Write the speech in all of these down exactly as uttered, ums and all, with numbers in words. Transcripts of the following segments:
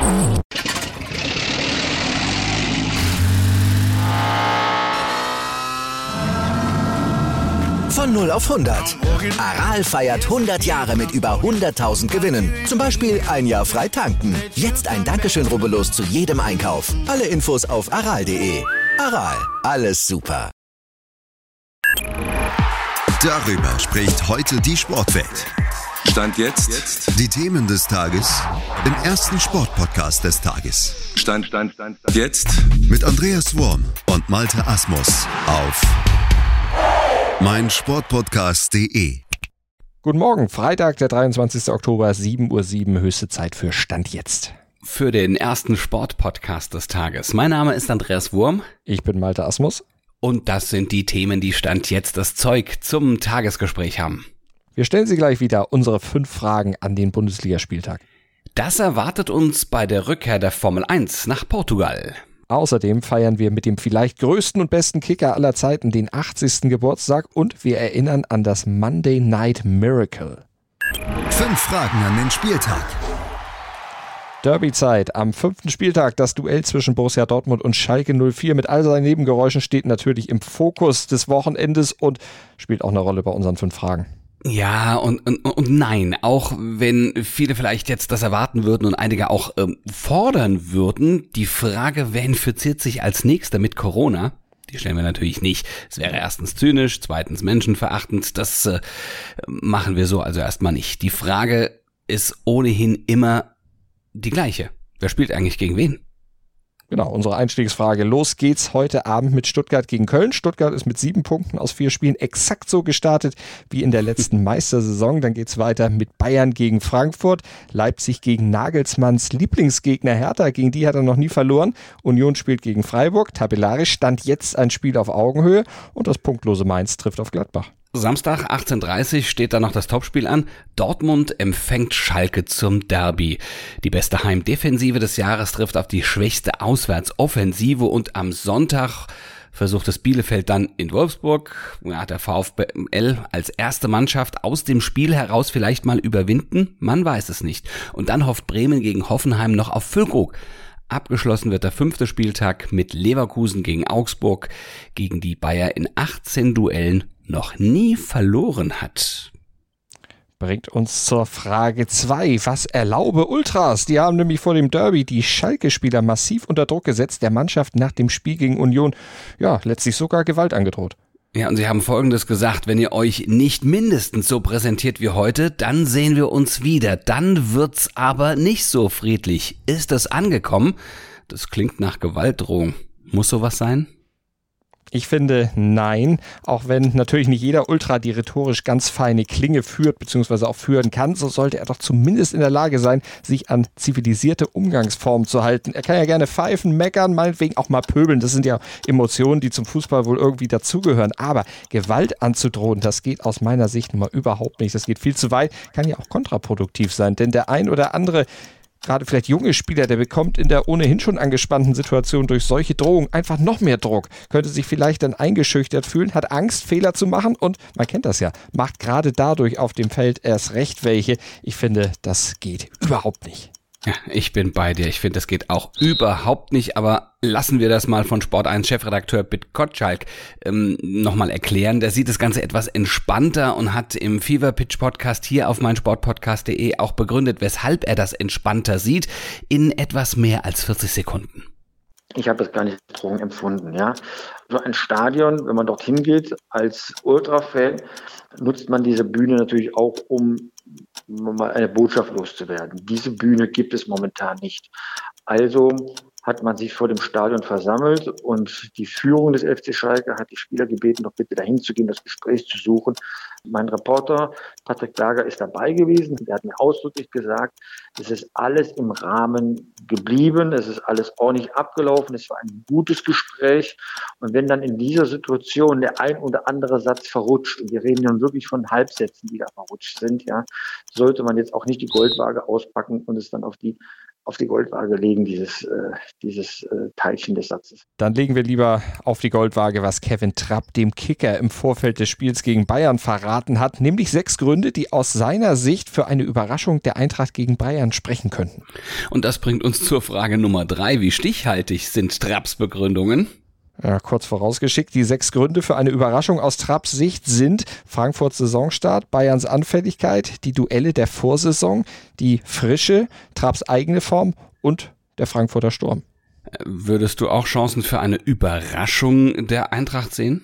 Von null auf hundert. Aral feiert hundert Jahre mit über hunderttausend Gewinnen. Zum Beispiel ein Jahr frei tanken. Jetzt ein Dankeschön, rubbellos zu jedem Einkauf. Alle Infos auf aral punkt de. Aral, alles super. Darüber spricht heute die Sportwelt. Stand jetzt. Die Themen des Tages im ersten Sportpodcast des Tages. Stand, Stand, Stand, Stand. Jetzt. Mit Andreas Worm und Malte Asmus auf meinsportpodcast punkt de. Guten Morgen, Freitag, der dreiundzwanzigster Oktober, sieben Uhr sieben, höchste Zeit für Stand jetzt. Für den ersten Sportpodcast des Tages. Mein Name ist Andreas Worm. Ich bin Malte Asmus. Und das sind die Themen, die Stand jetzt das Zeug zum Tagesgespräch haben. Wir stellen Sie gleich wieder unsere fünf Fragen an den Bundesligaspieltag. Das erwartet uns bei der Rückkehr der Formel eins nach Portugal. Außerdem feiern wir mit dem vielleicht größten und besten Kicker aller Zeiten den achtzigsten Geburtstag und wir erinnern an das Monday Night Miracle. Fünf Fragen an den Spieltag. Derby-Zeit am fünften Spieltag. Das Duell zwischen Borussia Dortmund und Schalke null vier mit all seinen Nebengeräuschen steht natürlich im Fokus des Wochenendes und spielt auch eine Rolle bei unseren fünf Fragen. Ja und, und, und nein, auch wenn viele vielleicht jetzt das erwarten würden und einige auch ähm, fordern würden, die Frage, wer infiziert sich als Nächster mit Corona, die stellen wir natürlich nicht. Es wäre erstens zynisch, zweitens menschenverachtend, das äh, machen wir so also erstmal nicht. Die Frage ist ohnehin immer die gleiche. Wer spielt eigentlich gegen wen? Genau, unsere Einstiegsfrage. Los geht's heute Abend mit Stuttgart gegen Köln. Stuttgart ist mit sieben Punkten aus vier Spielen exakt so gestartet wie in der letzten Meistersaison. Dann geht's weiter mit Bayern gegen Frankfurt, Leipzig gegen Nagelsmanns Lieblingsgegner Hertha. Gegen die hat er noch nie verloren. Union spielt gegen Freiburg. Tabellarisch stand jetzt ein Spiel auf Augenhöhe und das punktlose Mainz trifft auf Gladbach. Samstag achtzehn Uhr dreißig steht da noch das Topspiel an. Dortmund empfängt Schalke zum Derby. Die beste Heimdefensive des Jahres trifft auf die schwächste Auswärtsoffensive und am Sonntag versucht es Bielefeld dann in Wolfsburg. Ja, der VfL als erste Mannschaft aus dem Spiel heraus vielleicht mal überwinden? Man weiß es nicht. Und dann hofft Bremen gegen Hoffenheim noch auf Füllkrug. Abgeschlossen wird der fünfte Spieltag mit Leverkusen gegen Augsburg, gegen die Bayer in achtzehn Duellen noch nie verloren hat. Bringt uns zur Frage zwei. Was erlaube Ultras? Die haben nämlich vor dem Derby die Schalke-Spieler massiv unter Druck gesetzt, der Mannschaft nach dem Spiel gegen Union, ja, letztlich sogar Gewalt angedroht. Ja, und sie haben Folgendes gesagt: Wenn ihr euch nicht mindestens so präsentiert wie heute, dann sehen wir uns wieder. Dann wird's aber nicht so friedlich. Ist das angekommen? Das klingt nach Gewaltdrohung. Muss sowas sein? Ich finde, nein, auch wenn natürlich nicht jeder Ultra die rhetorisch ganz feine Klinge führt bzw. auch führen kann, so sollte er doch zumindest in der Lage sein, sich an zivilisierte Umgangsformen zu halten. Er kann ja gerne pfeifen, meckern, meinetwegen auch mal pöbeln. Das sind ja Emotionen, die zum Fußball wohl irgendwie dazugehören. Aber Gewalt anzudrohen, das geht aus meiner Sicht nun mal überhaupt nicht. Das geht viel zu weit, kann ja auch kontraproduktiv sein. Denn der ein oder andere, gerade vielleicht junge Spieler, der bekommt in der ohnehin schon angespannten Situation durch solche Drohungen einfach noch mehr Druck, könnte sich vielleicht dann eingeschüchtert fühlen, hat Angst, Fehler zu machen und, man kennt das ja, macht gerade dadurch auf dem Feld erst recht welche. Ich finde, das geht überhaupt nicht. Ja, ich bin bei dir. Ich finde, das geht auch überhaupt nicht, aber lassen wir das mal von Sport eins Chefredakteur Bit Gottschalk ähm, nochmal erklären. Der sieht das Ganze etwas entspannter und hat im Fever Pitch Podcast hier auf meinsportpodcast punkt de auch begründet, weshalb er das entspannter sieht, in etwas mehr als vierzig Sekunden. Ich habe das gar nicht als Drohung empfunden, ja. So ein Stadion, wenn man dorthin geht, als Ultra-Fan, nutzt man diese Bühne natürlich auch, um mal eine Botschaft loszuwerden. Diese Bühne gibt es momentan nicht. Also hat man sich vor dem Stadion versammelt und die Führung des F C Schalke hat die Spieler gebeten, doch bitte dahin zu gehen, das Gespräch zu suchen. Mein Reporter Patrick Berger ist dabei gewesen. Der hat mir ausdrücklich gesagt, es ist alles im Rahmen geblieben, es ist alles ordentlich abgelaufen, es war ein gutes Gespräch. Und wenn dann in dieser Situation der ein oder andere Satz verrutscht, und wir reden nun wirklich von Halbsätzen, die da verrutscht sind, ja, sollte man jetzt auch nicht die Goldwaage auspacken und es dann auf die auf die Goldwaage legen, dieses, äh, dieses äh, Teilchen des Satzes. Dann legen wir lieber auf die Goldwaage, was Kevin Trapp dem Kicker im Vorfeld des Spiels gegen Bayern verraten hat, nämlich sechs Gründe, die aus seiner Sicht für eine Überraschung der Eintracht gegen Bayern sprechen könnten. Und das bringt uns zur Frage Nummer drei. Wie stichhaltig sind Trapps Begründungen? Ja, kurz vorausgeschickt, die sechs Gründe für eine Überraschung aus Trapps Sicht sind Frankfurts Saisonstart, Bayerns Anfälligkeit, die Duelle der Vorsaison, die Frische, Trapps eigene Form und der Frankfurter Sturm. Würdest du auch Chancen für eine Überraschung der Eintracht sehen?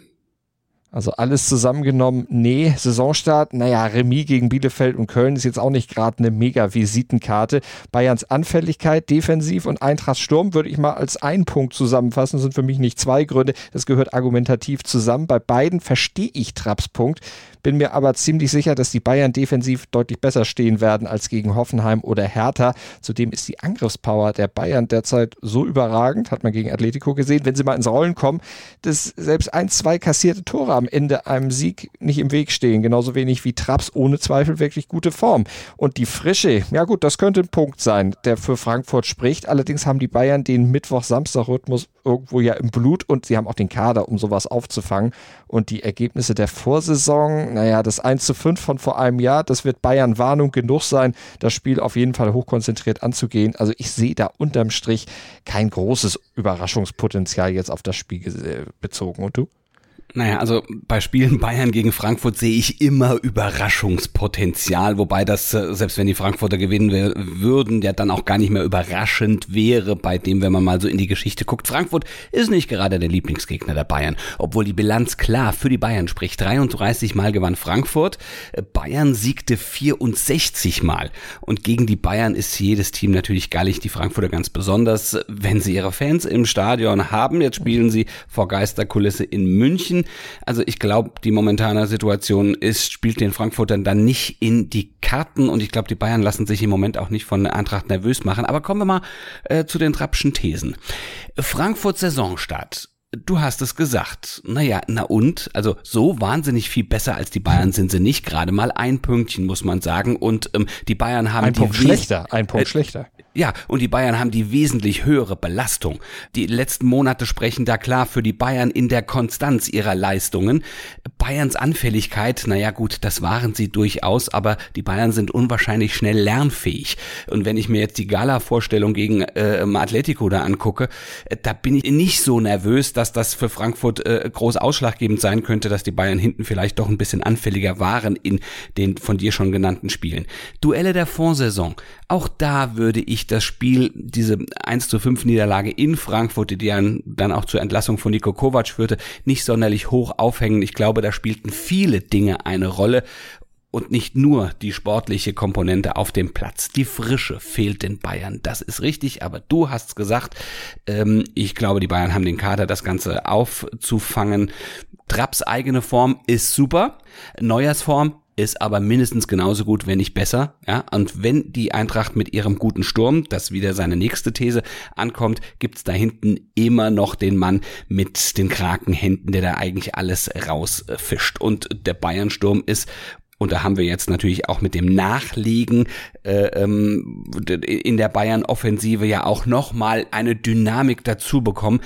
Also alles zusammengenommen, nee, Saisonstart, naja, Remis gegen Bielefeld und Köln ist jetzt auch nicht gerade eine Mega-Visitenkarte. Bayerns Anfälligkeit, defensiv und Eintracht Sturm würde ich mal als einen Punkt zusammenfassen, das sind für mich nicht zwei Gründe, das gehört argumentativ zusammen. Bei beiden verstehe ich Trapps Punkt, bin mir aber ziemlich sicher, dass die Bayern defensiv deutlich besser stehen werden als gegen Hoffenheim oder Hertha. Zudem ist die Angriffspower der Bayern derzeit so überragend, hat man gegen Atletico gesehen, wenn sie mal ins Rollen kommen, dass selbst ein, zwei kassierte Tore am Ende einem Sieg nicht im Weg stehen. Genauso wenig wie Trapps ohne Zweifel wirklich gute Form. Und die Frische, ja gut, das könnte ein Punkt sein, der für Frankfurt spricht. Allerdings haben die Bayern den Mittwoch-Samstag-Rhythmus irgendwo ja im Blut und sie haben auch den Kader, um sowas aufzufangen. Und die Ergebnisse der Vorsaison, naja, das eins zu fünf von vor einem Jahr, das wird Bayern Warnung genug sein, das Spiel auf jeden Fall hochkonzentriert anzugehen. Also ich sehe da unterm Strich kein großes Überraschungspotenzial jetzt auf das Spiel bezogen. Und du? Naja, also bei Spielen Bayern gegen Frankfurt sehe ich immer Überraschungspotenzial, wobei das, selbst wenn die Frankfurter gewinnen würden, ja dann auch gar nicht mehr überraschend wäre bei dem, wenn man mal so in die Geschichte guckt. Frankfurt ist nicht gerade der Lieblingsgegner der Bayern, obwohl die Bilanz klar für die Bayern spricht. dreiunddreißig Mal gewann Frankfurt, Bayern siegte vierundsechzig Mal und gegen die Bayern ist jedes Team natürlich gallig, die Frankfurter ganz besonders, wenn sie ihre Fans im Stadion haben. Jetzt spielen sie vor Geisterkulisse in München. Also ich glaube, die momentane Situation ist, spielt den Frankfurtern dann nicht in die Karten und ich glaube, die Bayern lassen sich im Moment auch nicht von der Eintracht nervös machen. Aber kommen wir mal äh, zu den Trappschen Thesen. Frankfurt Saisonstart. Du hast es gesagt. Naja, na und? Also so wahnsinnig viel besser als die Bayern sind sie nicht. Gerade mal ein Pünktchen, muss man sagen. Und ähm, die Bayern haben ein die Punkt schlechter, ein Punkt äh, schlechter. Ja, und die Bayern haben die wesentlich höhere Belastung. Die letzten Monate sprechen da klar für die Bayern in der Konstanz ihrer Leistungen. Bayerns Anfälligkeit, naja gut, das waren sie durchaus, aber die Bayern sind unwahrscheinlich schnell lernfähig. Und wenn ich mir jetzt die Gala-Vorstellung gegen äh, Atletico da angucke, äh, da bin ich nicht so nervös, dass das für Frankfurt äh, groß ausschlaggebend sein könnte, dass die Bayern hinten vielleicht doch ein bisschen anfälliger waren in den von dir schon genannten Spielen. Duelle der Vorsaison, auch da würde ich das Spiel, diese eins zu fünf Niederlage in Frankfurt, die dann, dann auch zur Entlassung von Niko Kovac führte, nicht sonderlich hoch aufhängen. Ich glaube, da spielten viele Dinge eine Rolle und nicht nur die sportliche Komponente auf dem Platz. Die Frische fehlt den Bayern, das ist richtig, aber du hast gesagt, ähm, ich glaube, die Bayern haben den Kader, das Ganze aufzufangen. Trapps eigene Form ist super, Neuers Form ist aber mindestens genauso gut, wenn nicht besser. Ja, und wenn die Eintracht mit ihrem guten Sturm, das wieder seine nächste These, ankommt, gibt's da hinten immer noch den Mann mit den Krakenhänden, der da eigentlich alles rausfischt. Und der Bayern-Sturm ist, und da haben wir jetzt natürlich auch mit dem Nachlegen äh, ähm, in der Bayern-Offensive ja auch nochmal eine Dynamik dazu bekommen.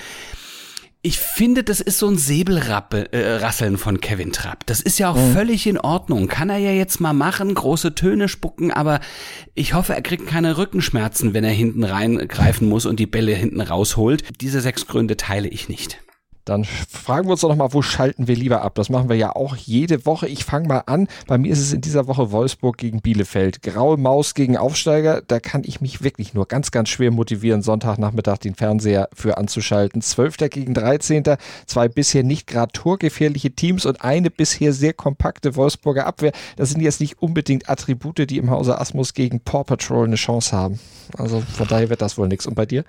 Ich finde, das ist so ein Säbelrasseln von Kevin Trapp. Das ist ja auch mhm. völlig in Ordnung. Kann er ja jetzt mal machen, große Töne spucken, aber ich hoffe, er kriegt keine Rückenschmerzen, wenn er hinten reingreifen muss und die Bälle hinten rausholt. Diese sechs Gründe teile ich nicht. Dann fragen wir uns doch nochmal, wo schalten wir lieber ab? Das machen wir ja auch jede Woche. Ich fange mal an. Bei mir ist es in dieser Woche Wolfsburg gegen Bielefeld. Graue Maus gegen Aufsteiger. Da kann ich mich wirklich nur ganz, ganz schwer motivieren, Sonntagnachmittag den Fernseher für anzuschalten. Zwölfter gegen dreizehnter Zwei bisher nicht gerade torgefährliche Teams und eine bisher sehr kompakte Wolfsburger Abwehr. Das sind jetzt nicht unbedingt Attribute, die im Hause Asmus gegen Paw Patrol eine Chance haben. Also von daher wird das wohl nichts. Und bei dir?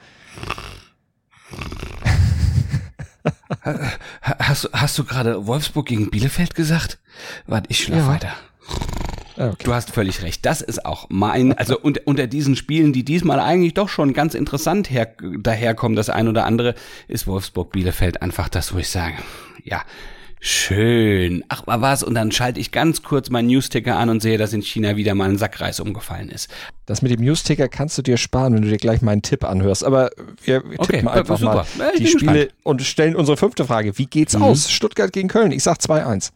Hast, hast du gerade Wolfsburg gegen Bielefeld gesagt? Warte, ich schlaf ja. weiter. Okay. Du hast völlig recht. Das ist auch mein, also unter, unter diesen Spielen, die diesmal eigentlich doch schon ganz interessant her, daherkommen, das ein oder andere, ist Wolfsburg Bielefeld einfach das, wo ich sage, ja, Schön. Ach, war was? Und dann schalte ich ganz kurz meinen Newsticker an und sehe, dass in China wieder mal ein Sack Reis umgefallen ist. Das mit dem Newsticker kannst du dir sparen, wenn du dir gleich meinen Tipp anhörst. Aber wir, wir okay, tippen einfach super. mal ja, die Spiele gespannt. und stellen unsere fünfte Frage. Wie geht's mhm. aus? Stuttgart gegen Köln. Ich sag zwei eins.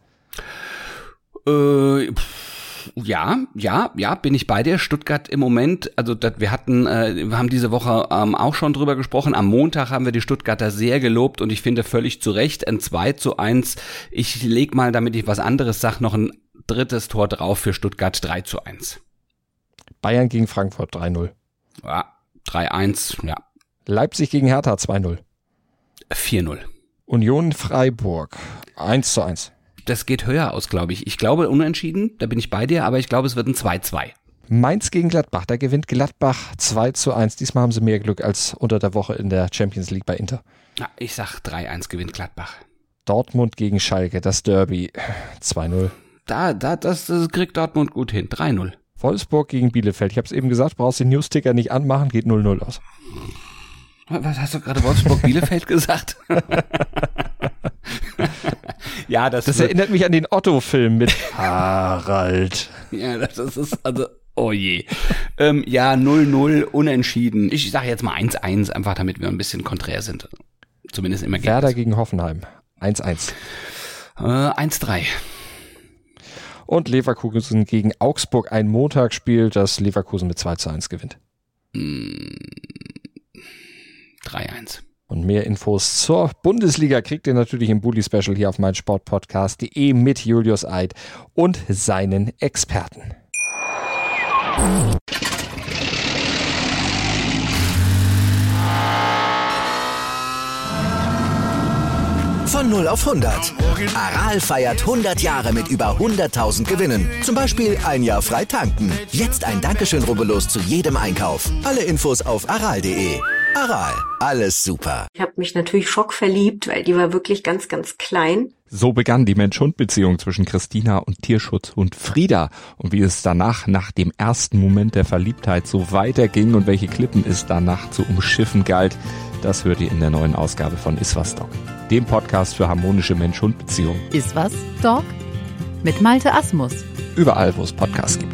Äh, ja, ja, ja, bin ich bei dir. Stuttgart im Moment, also das, wir hatten, äh, wir haben diese Woche ähm, auch schon drüber gesprochen. Am Montag haben wir die Stuttgarter sehr gelobt und ich finde völlig zu Recht ein zwei zu eins. Ich leg mal, damit ich was anderes sag, noch ein drittes Tor drauf für Stuttgart, drei zu eins. Bayern gegen Frankfurt drei null. Ja, drei eins, ja. Leipzig gegen Hertha zwei null. vier null. Union Freiburg eins zu eins. Das geht höher aus, glaube ich. Ich glaube unentschieden, da bin ich bei dir, aber ich glaube, es wird ein zwei zwei. Mainz gegen Gladbach, da gewinnt Gladbach zwei zu eins. Diesmal haben sie mehr Glück als unter der Woche in der Champions League bei Inter. Ja, ich sag drei eins gewinnt Gladbach. Dortmund gegen Schalke, das Derby zwei null. Da, da, das, das kriegt Dortmund gut hin, drei null. Wolfsburg gegen Bielefeld, ich habe es eben gesagt, brauchst den Newsticker nicht anmachen, geht null null aus. Was hast du gerade, Wolfsburg-Bielefeld gesagt? Ja, das, das erinnert mich an den Otto-Film mit Harald. Ja, das ist also, oh je. ähm, ja, null null, unentschieden. Ich sage jetzt mal eins eins, einfach damit wir ein bisschen konträr sind. Zumindest im Ergebnis. Werder gegen Hoffenheim, eins eins. Äh, eins drei. Und Leverkusen gegen Augsburg, ein Montagsspiel, das Leverkusen mit zwei zu eins gewinnt. Mm, drei eins. Und mehr Infos zur Bundesliga kriegt ihr natürlich im Bully-Special hier auf meinsportpodcast punkt de mit Julius Eid und seinen Experten. Von null auf hundert. Aral feiert hundert Jahre mit über hunderttausend Gewinnen. Zum Beispiel ein Jahr frei tanken. Jetzt ein Dankeschön, rubbellos zu jedem Einkauf. Alle Infos auf aral punkt de. Aral, alles super. Ich habe mich natürlich schockverliebt, weil die war wirklich ganz, ganz klein. So begann die Mensch-Hund-Beziehung zwischen Christina und Tierschutzhund Frieda. Und wie es danach, nach dem ersten Moment der Verliebtheit, so weiterging und welche Klippen es danach zu umschiffen galt, das hört ihr in der neuen Ausgabe von Iswas Dog, dem Podcast für harmonische Mensch-Hund-Beziehungen. Iswas Dog mit Malte Asmus. Überall, wo es Podcasts gibt.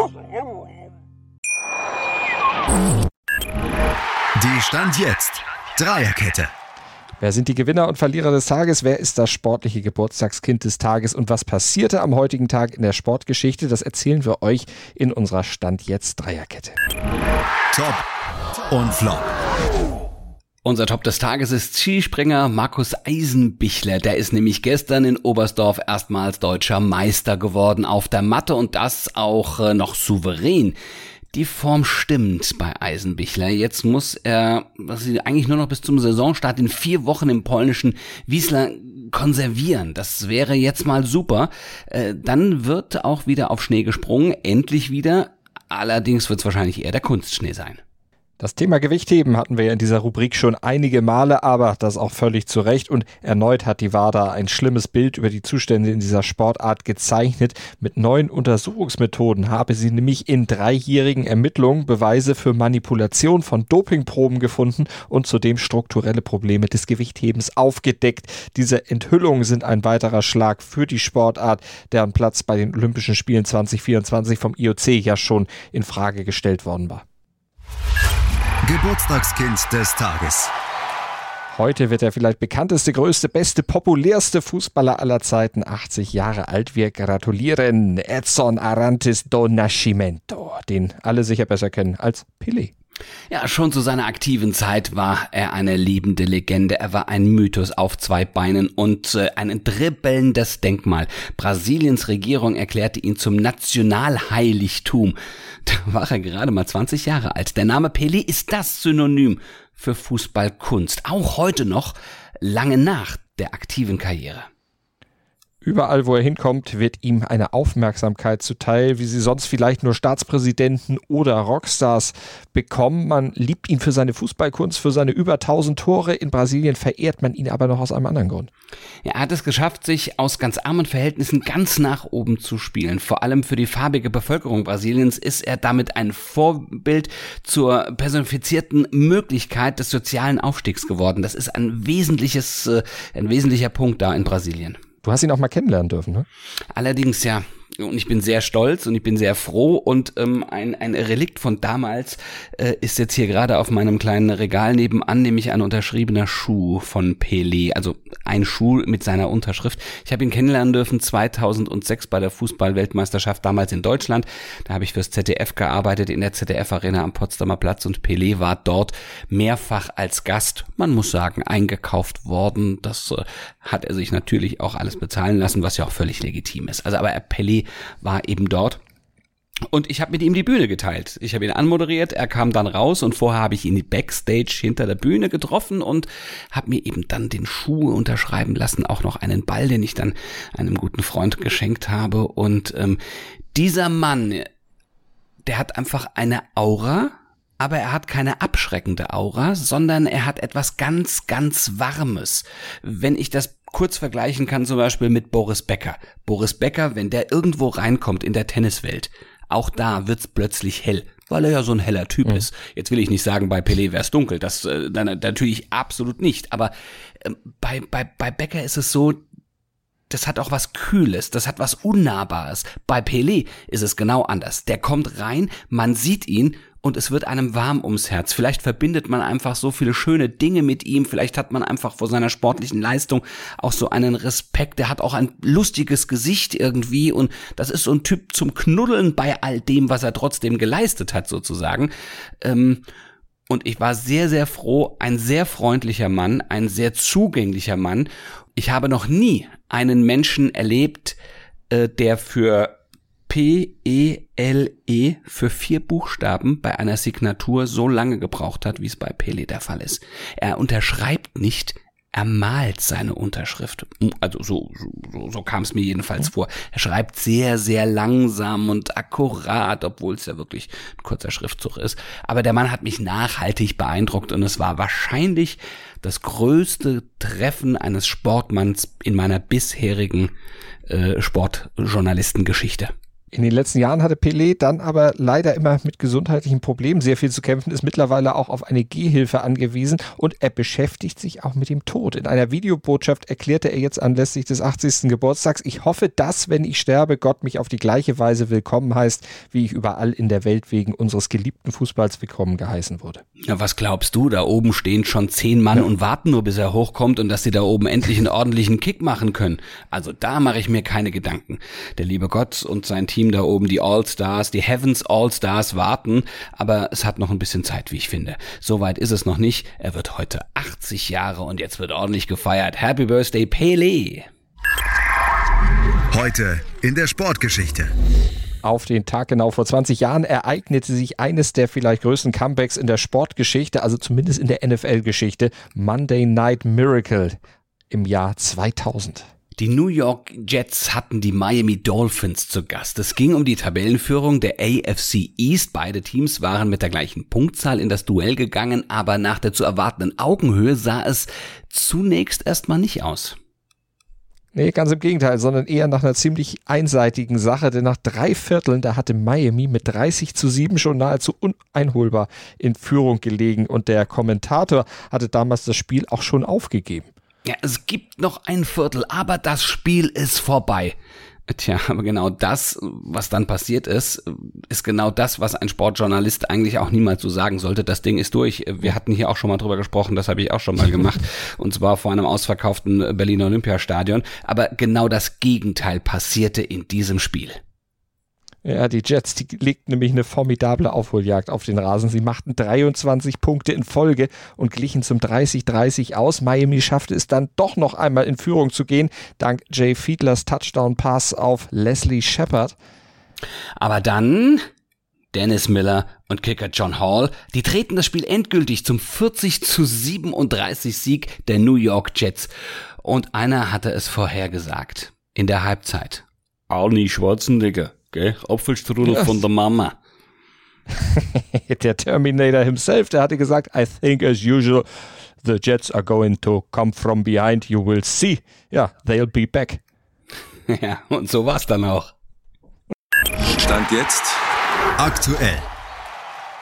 Die Stand jetzt Dreierkette. Wer sind die Gewinner und Verlierer des Tages? Wer ist das sportliche Geburtstagskind des Tages? Und was passierte am heutigen Tag in der Sportgeschichte? Das erzählen wir euch in unserer Stand jetzt Dreierkette. Top und Flop. Unser Top des Tages ist Skispringer Markus Eisenbichler. Der ist nämlich gestern in Oberstdorf erstmals deutscher Meister geworden auf der Matte und das auch äh, noch souverän. Die Form stimmt bei Eisenbichler. Jetzt muss er, was sie eigentlich nur noch bis zum Saisonstart in vier Wochen im polnischen Wisła konservieren. Das wäre jetzt mal super. Äh, dann wird auch wieder auf Schnee gesprungen, endlich wieder. Allerdings wird es wahrscheinlich eher der Kunstschnee sein. Das Thema Gewichtheben hatten wir ja in dieser Rubrik schon einige Male, aber das auch völlig zu Recht. Und erneut hat die WADA ein schlimmes Bild über die Zustände in dieser Sportart gezeichnet. Mit neuen Untersuchungsmethoden habe sie nämlich in dreijährigen Ermittlungen Beweise für Manipulation von Dopingproben gefunden und zudem strukturelle Probleme des Gewichthebens aufgedeckt. Diese Enthüllungen sind ein weiterer Schlag für die Sportart, deren Platz bei den Olympischen Spielen zwanzig vierundzwanzig vom I O C ja schon in Frage gestellt worden war. Geburtstagskind des Tages. Heute wird der vielleicht bekannteste, größte, beste, populärste Fußballer aller Zeiten achtzig Jahre alt. Wir gratulieren Edson Arantes do Nascimento, den alle sicher besser kennen als Pelé. Ja, schon zu seiner aktiven Zeit war er eine lebende Legende. Er war ein Mythos auf zwei Beinen und äh, ein dribbelndes Denkmal. Brasiliens Regierung erklärte ihn zum Nationalheiligtum. Da war er gerade mal zwanzig Jahre alt. Der Name Pelé ist das Synonym für Fußballkunst. Auch heute noch, lange nach der aktiven Karriere. Überall, wo er hinkommt, wird ihm eine Aufmerksamkeit zuteil, wie sie sonst vielleicht nur Staatspräsidenten oder Rockstars bekommen. Man liebt ihn für seine Fußballkunst, für seine über tausend Tore. In Brasilien verehrt man ihn aber noch aus einem anderen Grund. Er hat es geschafft, sich aus ganz armen Verhältnissen ganz nach oben zu spielen. Vor allem für die farbige Bevölkerung Brasiliens ist er damit ein Vorbild zur personifizierten Möglichkeit des sozialen Aufstiegs geworden. Das ist ein wesentliches, ein wesentlicher Punkt da in Brasilien. Du hast ihn auch mal kennenlernen dürfen, ne? Allerdings ja. Und ich bin sehr stolz und ich bin sehr froh und ähm, ein, ein Relikt von damals äh, ist jetzt hier gerade auf meinem kleinen Regal nebenan, nämlich ein unterschriebener Schuh von Pelé, also ein Schuh mit seiner Unterschrift. Ich habe ihn kennenlernen dürfen zweitausendsechs bei der Fußball-Weltmeisterschaft damals in Deutschland. Da habe ich fürs Z D F gearbeitet in der Z D F-Arena am Potsdamer Platz und Pelé war dort mehrfach als Gast, man muss sagen, eingekauft worden. Das äh, hat er sich natürlich auch alles bezahlen lassen, was ja auch völlig legitim ist. Also aber Pelé war eben dort und ich habe mit ihm die Bühne geteilt. Ich habe ihn anmoderiert, er kam dann raus und vorher habe ich ihn backstage hinter der Bühne getroffen und habe mir eben dann den Schuh unterschreiben lassen, auch noch einen Ball, den ich dann einem guten Freund geschenkt habe. Und ähm, dieser Mann, der hat einfach eine Aura, aber er hat keine abschreckende Aura, sondern er hat etwas ganz, ganz Warmes. Wenn ich das kurz vergleichen kann, zum Beispiel mit Boris Becker. Boris Becker, wenn der irgendwo reinkommt in der Tenniswelt, auch da wird's plötzlich hell, weil er ja so ein heller Typ mhm. ist. Jetzt will ich nicht sagen, bei Pelé wär's dunkel, das äh, dann, natürlich absolut nicht. Aber äh, bei, bei, bei Becker ist es so, das hat auch was Kühles, das hat was Unnahbares. Bei Pelé ist es genau anders. Der kommt rein, man sieht ihn und es wird einem warm ums Herz. Vielleicht verbindet man einfach so viele schöne Dinge mit ihm. Vielleicht hat man einfach vor seiner sportlichen Leistung auch so einen Respekt. Der hat auch ein lustiges Gesicht irgendwie und das ist so ein Typ zum Knuddeln bei all dem, was er trotzdem geleistet hat sozusagen. Ähm, und ich war sehr, sehr froh. Ein sehr freundlicher Mann, ein sehr zugänglicher Mann. Ich habe noch nie einen Menschen erlebt, äh, der für P E L E für vier Buchstaben bei einer Signatur so lange gebraucht hat, wie es bei Pelé der Fall ist. Er unterschreibt nicht, er malt seine Unterschrift. Also so, so, so kam es mir jedenfalls vor. Er schreibt sehr, sehr langsam und akkurat, obwohl es ja wirklich ein kurzer Schriftzug ist. Aber der Mann hat mich nachhaltig beeindruckt und es war wahrscheinlich das größte Treffen eines Sportmanns in meiner bisherigen äh, Sportjournalistengeschichte. In den letzten Jahren hatte Pelé dann aber leider immer mit gesundheitlichen Problemen sehr viel zu kämpfen, ist mittlerweile auch auf eine Gehhilfe angewiesen und er beschäftigt sich auch mit dem Tod. In einer Videobotschaft erklärte er jetzt anlässlich des achtzigsten Geburtstags, ich hoffe, dass, wenn ich sterbe, Gott mich auf die gleiche Weise willkommen heißt, wie ich überall in der Welt wegen unseres geliebten Fußballs willkommen geheißen wurde. Ja, was glaubst du? Da oben stehen schon zehn Mann ja. und warten nur, bis er hochkommt und dass sie da oben endlich einen ordentlichen Kick machen können. Also da mache ich mir keine Gedanken. Der liebe Gott und sein Team da oben, die All-Stars, die Heavens All-Stars warten, aber es hat noch ein bisschen Zeit, wie ich finde. Soweit ist es noch nicht. Er wird heute achtzig Jahre und jetzt wird ordentlich gefeiert. Happy Birthday, Pelé! Heute in der Sportgeschichte. Auf den Tag genau vor zwanzig Jahren ereignete sich eines der vielleicht größten Comebacks in der Sportgeschichte, also zumindest in der N F L-Geschichte, Monday Night Miracle im Jahr zweitausend. Die New York Jets hatten die Miami Dolphins zu Gast. Es ging um die Tabellenführung der A F C East. Beide Teams waren mit der gleichen Punktzahl in das Duell gegangen, aber nach der zu erwartenden Augenhöhe sah es zunächst erstmal nicht aus. Nee, ganz im Gegenteil, sondern eher nach einer ziemlich einseitigen Sache, denn nach drei Vierteln, da hatte Miami mit dreißig zu sieben schon nahezu uneinholbar in Führung gelegen und der Kommentator hatte damals das Spiel auch schon aufgegeben. Ja, es gibt noch ein Viertel, aber das Spiel ist vorbei. Tja, aber genau das, was dann passiert ist, ist genau das, was ein Sportjournalist eigentlich auch niemals so sagen sollte. Das Ding ist durch. Wir hatten hier auch schon mal drüber gesprochen, das habe ich auch schon mal gemacht, und zwar vor einem ausverkauften Berliner Olympiastadion. Aber genau das Gegenteil passierte in diesem Spiel. Ja, die Jets, die legten nämlich eine formidable Aufholjagd auf den Rasen. Sie machten dreiundzwanzig Punkte in Folge und glichen zum dreißig dreißig aus. Miami schaffte es dann doch noch einmal in Führung zu gehen, dank Jay Fiedlers Touchdown-Pass auf Leslie Shepard. Aber dann Dennis Miller und Kicker John Hall, die drehten das Spiel endgültig zum vierzig zu siebenunddreißig Sieg der New York Jets. Und einer hatte es vorhergesagt. In der Halbzeit. Arnie Schwarzenegger. Okay, Apfelstrudel yes. von der Mama. Der Terminator himself, der hatte gesagt, I think as usual, the Jets are going to come from behind, you will see. Ja, they'll be back. Ja, und so war's dann auch. Stand jetzt aktuell.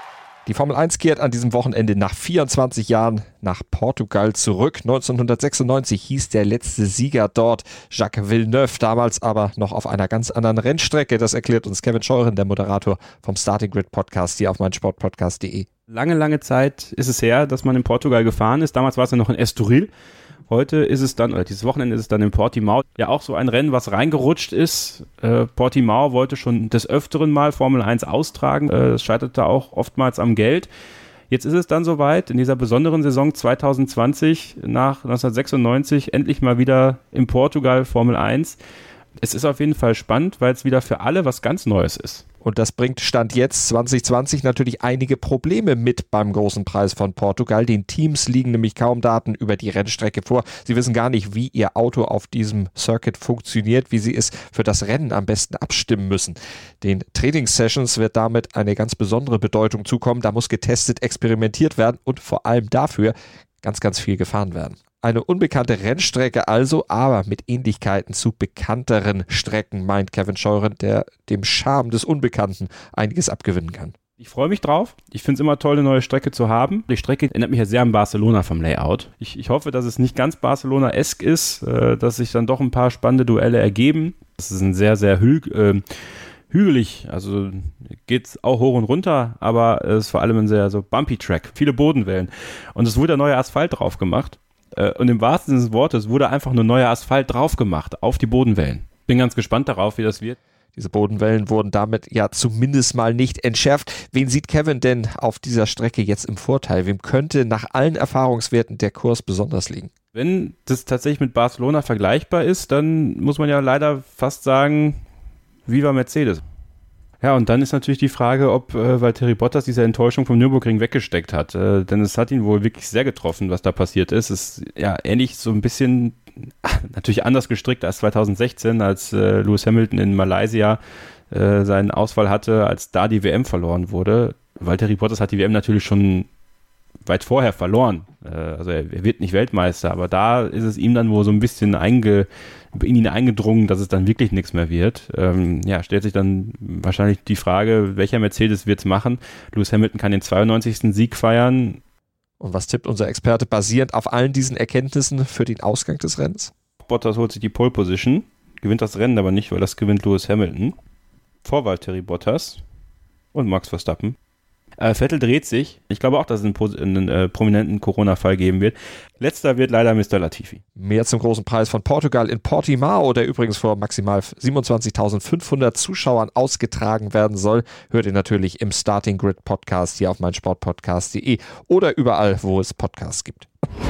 Die Formel eins kehrt an diesem Wochenende nach vierundzwanzig Jahren nach Portugal zurück. neunzehnhundertsechsundneunzig hieß der letzte Sieger dort Jacques Villeneuve, damals aber noch auf einer ganz anderen Rennstrecke. Das erklärt uns Kevin Scheuren, der Moderator vom Starting Grid Podcast hier auf meinsportpodcast punkt de. Lange, lange Zeit ist es her, dass man in Portugal gefahren ist. Damals war es ja noch in Estoril. Heute ist es dann, oder dieses Wochenende ist es dann in Portimao. Ja, auch so ein Rennen, was reingerutscht ist. Äh, Portimao wollte schon des Öfteren mal Formel eins austragen. Äh, es scheiterte auch oftmals am Geld. Jetzt ist es dann soweit, in dieser besonderen Saison zwanzig zwanzig, nach neunzehnhundertsechsundneunzig, endlich mal wieder in Portugal Formel eins. Es ist auf jeden Fall spannend, weil es wieder für alle was ganz Neues ist. Und das bringt Stand jetzt zwanzig zwanzig natürlich einige Probleme mit beim großen Preis von Portugal. Den Teams liegen nämlich kaum Daten über die Rennstrecke vor. Sie wissen gar nicht, wie ihr Auto auf diesem Circuit funktioniert, wie sie es für das Rennen am besten abstimmen müssen. Den Trainingssessions wird damit eine ganz besondere Bedeutung zukommen. Da muss getestet, experimentiert werden und vor allem dafür ganz, ganz viel gefahren werden. Eine unbekannte Rennstrecke also, aber mit Ähnlichkeiten zu bekannteren Strecken, meint Kevin Scheuren, der dem Charme des Unbekannten einiges abgewinnen kann. Ich freue mich drauf. Ich finde es immer toll, eine neue Strecke zu haben. Die Strecke erinnert mich ja sehr an Barcelona vom Layout. Ich, ich hoffe, dass es nicht ganz Barcelona-esk ist, äh, dass sich dann doch ein paar spannende Duelle ergeben. Das ist ein sehr, sehr hü- äh, hügelig, also geht es auch hoch und runter, aber es ist vor allem ein sehr so bumpy Track, viele Bodenwellen. Und es wurde neuer Asphalt drauf gemacht. Und im wahrsten Sinne des Wortes wurde einfach nur neuer Asphalt drauf gemacht auf die Bodenwellen. Bin ganz gespannt darauf, wie das wird. Diese Bodenwellen wurden damit ja zumindest mal nicht entschärft. Wen sieht Kevin denn auf dieser Strecke jetzt im Vorteil? Wem könnte nach allen Erfahrungswerten der Kurs besonders liegen? Wenn das tatsächlich mit Barcelona vergleichbar ist, dann muss man ja leider fast sagen, Viva Mercedes. Ja, und dann ist natürlich die Frage, ob äh, Valtteri Bottas diese Enttäuschung vom Nürburgring weggesteckt hat. Äh, denn es hat ihn wohl wirklich sehr getroffen, was da passiert ist. Es ist ja ähnlich so ein bisschen, ach, natürlich anders gestrickt als zwanzig sechzehn, als äh, Lewis Hamilton in Malaysia äh, seinen Ausfall hatte, als da die W M verloren wurde. Valtteri Bottas hat die W M natürlich schon weit vorher verloren. Äh, also er, er wird nicht Weltmeister, aber da ist es ihm dann wohl so ein bisschen einge in ihn eingedrungen, dass es dann wirklich nichts mehr wird. Ähm, ja, stellt sich dann wahrscheinlich die Frage, welcher Mercedes wird es machen? Lewis Hamilton kann den zweiundneunzigsten Sieg feiern. Und was tippt unser Experte basierend auf allen diesen Erkenntnissen für den Ausgang des Rennens? Bottas holt sich die Pole Position, gewinnt das Rennen aber nicht, weil das gewinnt Lewis Hamilton. Vor Valtteri Bottas und Max Verstappen. Äh, Vettel dreht sich. Ich glaube auch, dass es einen, einen, einen äh, prominenten Corona-Fall geben wird. Letzter wird leider Mister Latifi. Mehr zum großen Preis von Portugal in Portimao, der übrigens vor maximal siebenundzwanzigtausendfünfhundert Zuschauern ausgetragen werden soll, hört ihr natürlich im Starting Grid Podcast hier auf meinsportpodcast punkt de oder überall, wo es Podcasts gibt.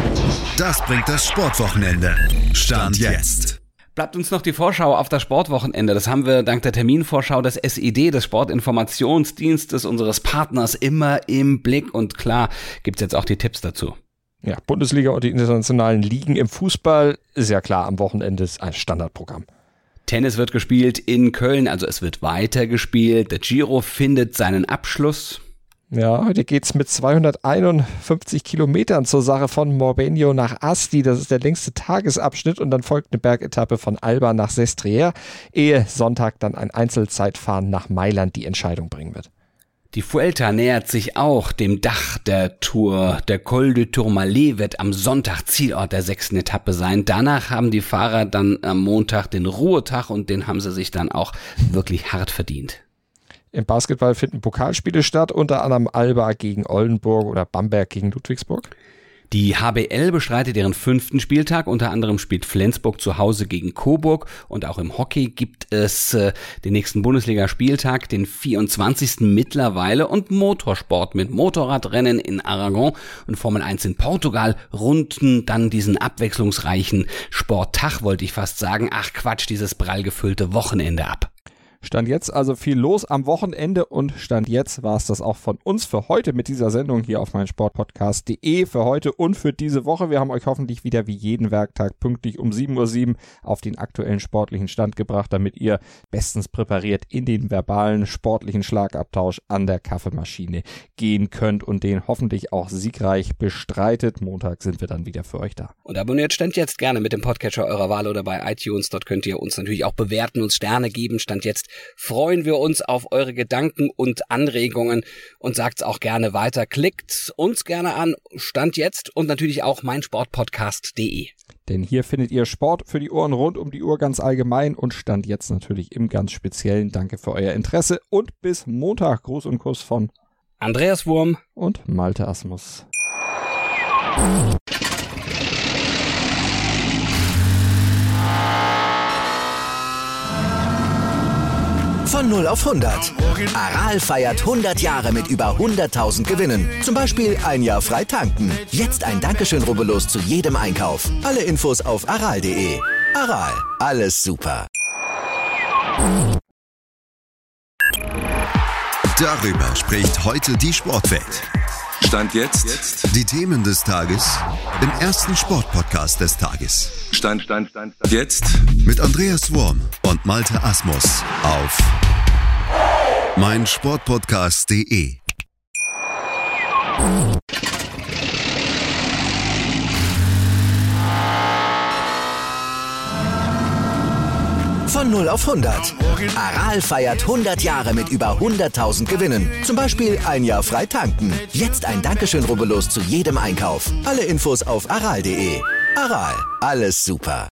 Das bringt das Sportwochenende. Stand jetzt. Bleibt uns noch die Vorschau auf das Sportwochenende. Das haben wir dank der Terminvorschau des S I D, des Sportinformationsdienstes unseres Partners, immer im Blick. Und klar gibt's jetzt auch die Tipps dazu. Ja, Bundesliga und die internationalen Ligen im Fußball ist ja klar am Wochenende ein Standardprogramm. Tennis wird gespielt in Köln, also es wird weiter gespielt. Der Giro findet seinen Abschluss. Ja, heute geht's mit zweihunderteinundfünfzig Kilometern zur Sache von Morbegno nach Asti. Das ist der längste Tagesabschnitt und dann folgt eine Bergetappe von Alba nach Sestriere, ehe Sonntag dann ein Einzelzeitfahren nach Mailand die Entscheidung bringen wird. Die Vuelta nähert sich auch dem Dach der Tour. Der Col du Tourmalet wird am Sonntag Zielort der sechsten Etappe sein. Danach haben die Fahrer dann am Montag den Ruhetag und den haben sie sich dann auch wirklich hart verdient. Im Basketball finden Pokalspiele statt, unter anderem Alba gegen Oldenburg oder Bamberg gegen Ludwigsburg. Die H B L bestreitet ihren fünften Spieltag. Unter anderem spielt Flensburg zu Hause gegen Coburg. Und auch im Hockey gibt es äh, den nächsten Bundesligaspieltag, den vierundzwanzigsten mittlerweile. Und Motorsport mit Motorradrennen in Aragon und Formel eins in Portugal runden dann diesen abwechslungsreichen Sporttag, wollte ich fast sagen. Ach Quatsch, dieses prall gefüllte Wochenende ab. Stand jetzt also viel los am Wochenende und Stand jetzt war es das auch von uns für heute mit dieser Sendung hier auf meinsportpodcast punkt de für heute und für diese Woche. Wir haben euch hoffentlich wieder wie jeden Werktag pünktlich um sieben Uhr sieben auf den aktuellen sportlichen Stand gebracht, damit ihr bestens präpariert in den verbalen sportlichen Schlagabtausch an der Kaffeemaschine gehen könnt und den hoffentlich auch siegreich bestreitet. Montag sind wir dann wieder für euch da. Und abonniert Stand jetzt gerne mit dem Podcatcher eurer Wahl oder bei iTunes. Dort könnt ihr uns natürlich auch bewerten, uns Sterne geben. Stand jetzt freuen wir uns auf eure Gedanken und Anregungen und sagt's auch gerne weiter. Klickt uns gerne an, Stand jetzt und natürlich auch meinsportpodcast punkt de. Denn hier findet ihr Sport für die Ohren rund um die Uhr ganz allgemein und Stand jetzt natürlich im ganz Speziellen. Danke für euer Interesse und bis Montag. Gruß und Kuss von Andreas Wurm und Malte Asmus. Von null auf hundert. Aral feiert hundert Jahre mit über hunderttausend Gewinnen. Zum Beispiel ein Jahr frei tanken. Jetzt ein Dankeschön, rubbellos zu jedem Einkauf. Alle Infos auf aral punkt de. Aral, alles super. Darüber spricht heute die Sportwelt. Stand jetzt. jetzt. Die Themen des Tages im ersten Sportpodcast des Tages. Stand, Stand, Stand, Stand. Jetzt. Mit Andreas Wurm und Malte Asmus auf meinsportpodcast punkt de. Von null auf hundert. Aral feiert hundert Jahre mit über hunderttausend Gewinnen. Zum Beispiel ein Jahr frei tanken. Jetzt ein Dankeschön, rubbellos zu jedem Einkauf. Alle Infos auf aral punkt de. Aral, alles super.